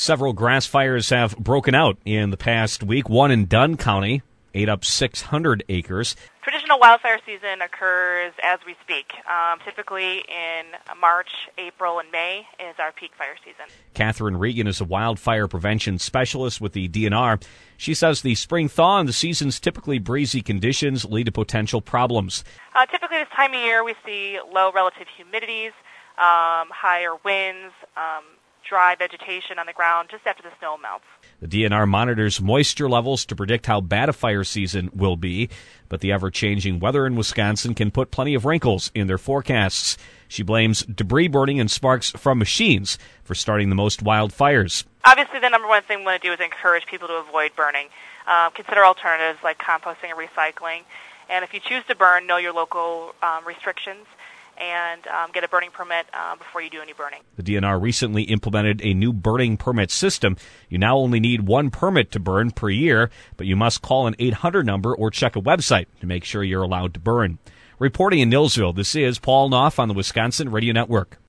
Several grass fires have broken out in the past week. One in Dunn County ate up 600 acres. Traditional wildfire season occurs as we speak. Typically in March, April, and May is our peak fire season. Catherine Regan is a wildfire prevention specialist with the DNR. She says the spring thaw and the season's typically breezy conditions lead to potential problems. Typically this time of year we see low relative humidities, higher winds, dry vegetation on the ground just after the snow melts. The DNR monitors moisture levels to predict how bad a fire season will be, but the ever-changing weather in Wisconsin can put plenty of wrinkles in their forecasts. She blames debris burning and sparks from machines for starting the most wildfires. Obviously, the number one thing we want to do is encourage people to avoid burning. Consider alternatives like composting and recycling. And if you choose to burn, know your local restrictions and get a burning permit before you do any burning. The DNR recently implemented a new burning permit system. You now only need one permit to burn per year, but you must call an 800 number or check a website to make sure you're allowed to burn. Reporting in Nilsville, this is Paul Knopf on the Wisconsin Radio Network.